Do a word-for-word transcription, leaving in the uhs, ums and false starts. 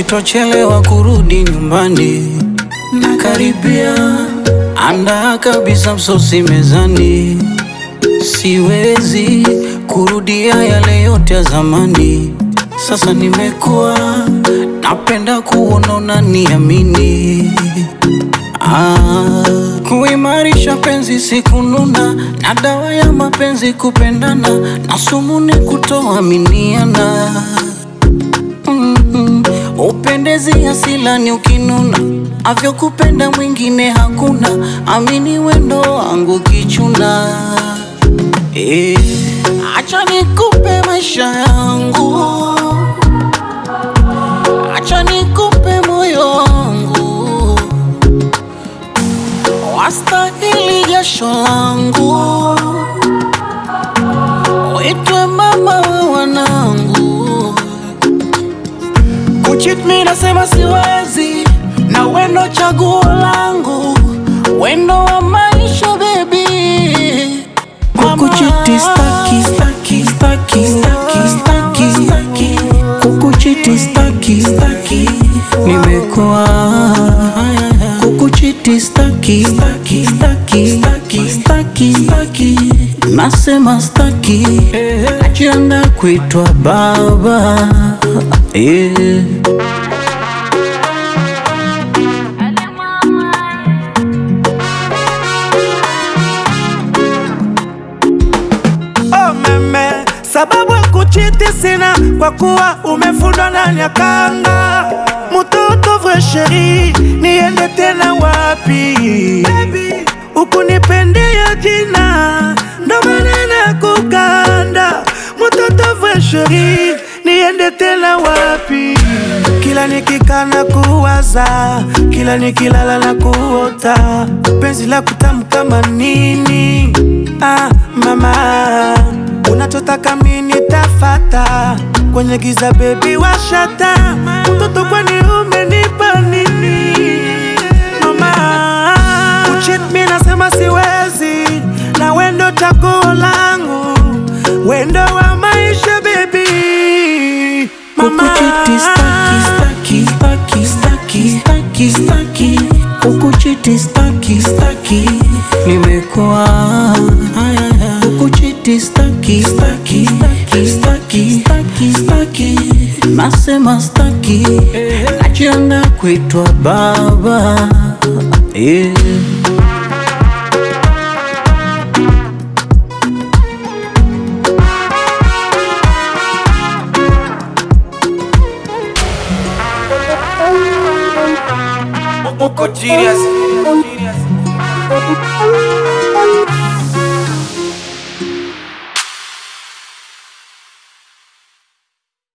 sitochelewa kurudi nyumbani. Nakaribia, andaa kabisa msosi mezani. Siwezi kurudia yale yote ya zamani. Sasa nimekuwa, napenda kuona unaniamini. Ah, kuimarisha penzi sikununa, na dawa ya mapenzi kupendana, na sumu ni kutoaminiana. Mm-hmm. Upendezi asila ni ukinuna, avyo kupenda mwingine hakuna. Amini wendo wangu kichuna. Eh, acha nikupe maisha yangu, acha nikupe moyo wangu, wastahili jasho langu, uitwe mama wa wanangu. Kucheat mi nasema siwezi, na wendo chaguo langu, wendo wa maisha baby. Kukuchiti staki, staki, staki, staki, staki, staki. Kukuchiti staki, staki, nimekuwa. Kukuchiti staki, staki, staki, staki, staki, staki. Nasema staki, najiandaa kuitwa baba. Yeah. Sababu ya kuchiti sina, kwa kuwa umefundwa na nyakanga. Mtoto vrai chéri, niende tena wapi? Baby, ukunipendia jina, ndo maana kukanda. Mtoto vrai chéri, niende tena wapi? Kila nikikana kuwaza, kila nikilala na kuota, penzi la kutamu kama nini? Ah mama, unachotaka mimi nitafata, kwenye giza baby washata. Mtoto kwani umenipa nini mama? Kucheat mimi nasema siwezi, na wendo chaguo langu, wendo wa maisha baby mama. Kukuchiti staki, staki, staki, staki, staki, staki. Kukuchiti staki, staki, nimekuwa. Kukuchiti staki, staki, staki, staki, staki, staki. Nasema staki, najiandaa kuitwa baba. Yeah. Moko genius.